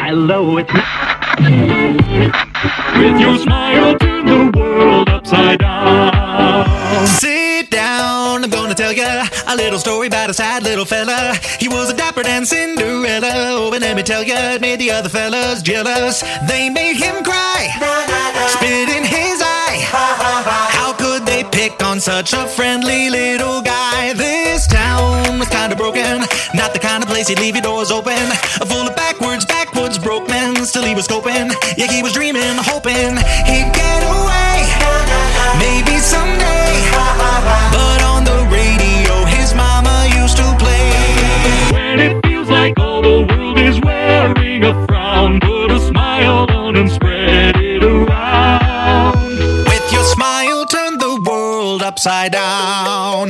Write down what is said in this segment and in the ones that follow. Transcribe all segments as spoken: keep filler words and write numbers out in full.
Hello, it's with your smile, turn the world upside down. Sit down, I'm gonna tell ya a little story about a sad little fella. He was a dapper Dan Cinderella. Oh, but let me tell ya, it made the other fellas jealous. They made him cry, spit in his eye. How could they pick on such a friendly little guy? This town was kinda broken, not the kind of place you'd leave your doors open. Full of backwards, backwoods broke men. Still he was coping, yeah, he was dreaming, hoping he'd get away, maybe someday. But on the radio his mama used to play. When it feels like all the world is wearing a frown, put a smile on and spread it around. With your smile, turn the world upside down.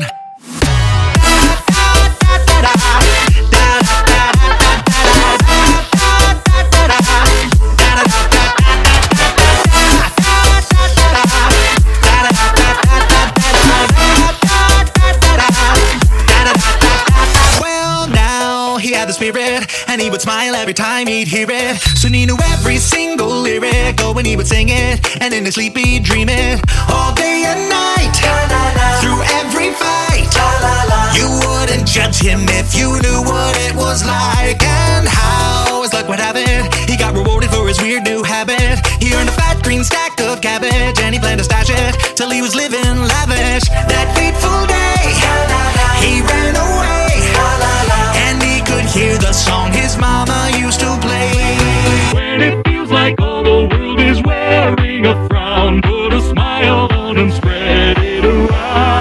He had the spirit, and he would smile every time he'd hear it. Soon he knew every single lyric. Oh, when he would sing it, and in his sleep he'd dream it. All day and night, through every fight. You wouldn't judge him if you knew what it was like. And how, as luck would have it, he got rewarded for his weird new habit. He earned a fat green stack of cabbage, and he planned to stash it till he was living lavish. That fateful day, he ran away, and he could hear the song his mama used to play. When it feels like all the world is wearing a frown, put a smile on and spread it around.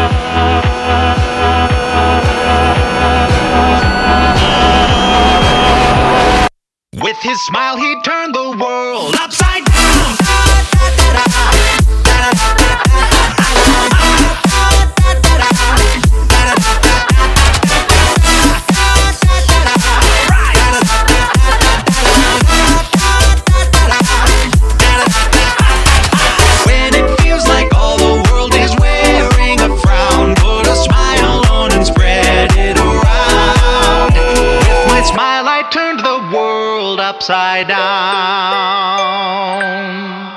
With his smile he'd turn the world upside down. Turned the world upside down.